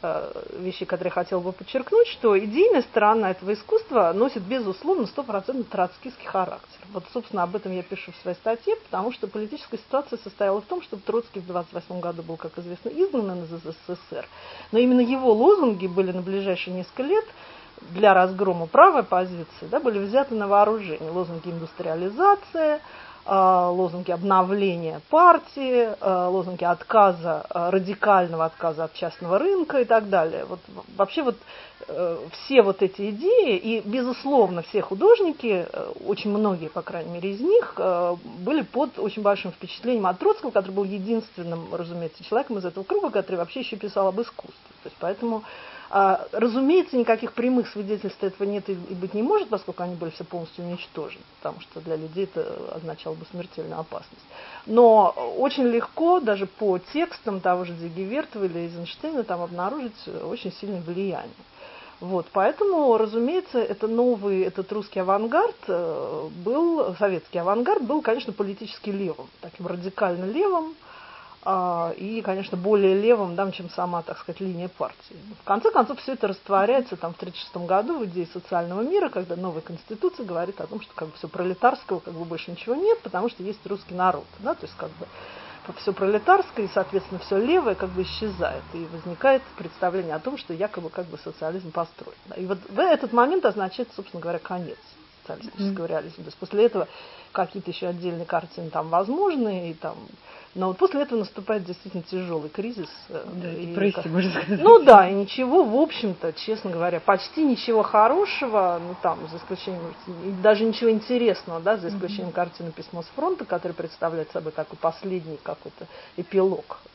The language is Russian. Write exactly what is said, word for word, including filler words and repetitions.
вещей, которые я хотела бы подчеркнуть, что идейная сторона этого искусства носит, безусловно, стопроцентно троцкистский характер. Вот, собственно, об этом я пишу в своей статье, потому что политическая ситуация состояла в том, что Троцкий в двадцать восьмом году был, как известно, изгнан из СССР, но именно его лозунги были на ближайшие несколько лет для разгрома правой оппозиции, да, были взяты на вооружение. Лозунги индустриализации, лозунги обновления партии, лозунги отказа, радикального отказа от частного рынка и так далее. Вот, вообще вот все вот эти идеи, и, безусловно, все художники, очень многие, по крайней мере, из них, были под очень большим впечатлением от Троцкого, который был единственным, разумеется, человеком из этого круга, который вообще еще писал об искусстве. То есть, поэтому, разумеется, никаких прямых свидетельств этого нет и быть не может, поскольку они были все полностью уничтожены, потому что для людей это означало бы смертельную опасность. Но очень легко, даже по текстам того же Диггевертова или Эйзенштейна, там обнаружить очень сильное влияние. Вот, поэтому, разумеется, это новый, этот русский авангард был, советский авангард был, конечно, политически левым, таким радикально левым, и, конечно, более левым, да, чем сама, так сказать, линия партии. В конце концов, все это растворяется там, в тысяча девятьсот тридцать шестом году в идее социального мира, когда новая конституция говорит о том, что как бы, все пролетарского как бы, больше ничего нет, потому что есть русский народ. Да, то есть как бы все пролетарское и, соответственно, все левое как бы исчезает. И возникает представление о том, что якобы как бы социализм построен. Да. И вот в этот момент означает, собственно говоря, конец социалистического mm-hmm. реализма. То есть после этого какие-то еще отдельные картины там возможны, и там... но вот после этого наступает действительно тяжелый кризис. Да, и, депрессия, можно сказать. Ну да, и ничего, в общем-то, честно говоря, почти ничего хорошего, ну там, за исключением, даже ничего интересного, да, за исключением mm-hmm. картины «Письмо с фронта», которая представляет собой такой последний какой-то эпилог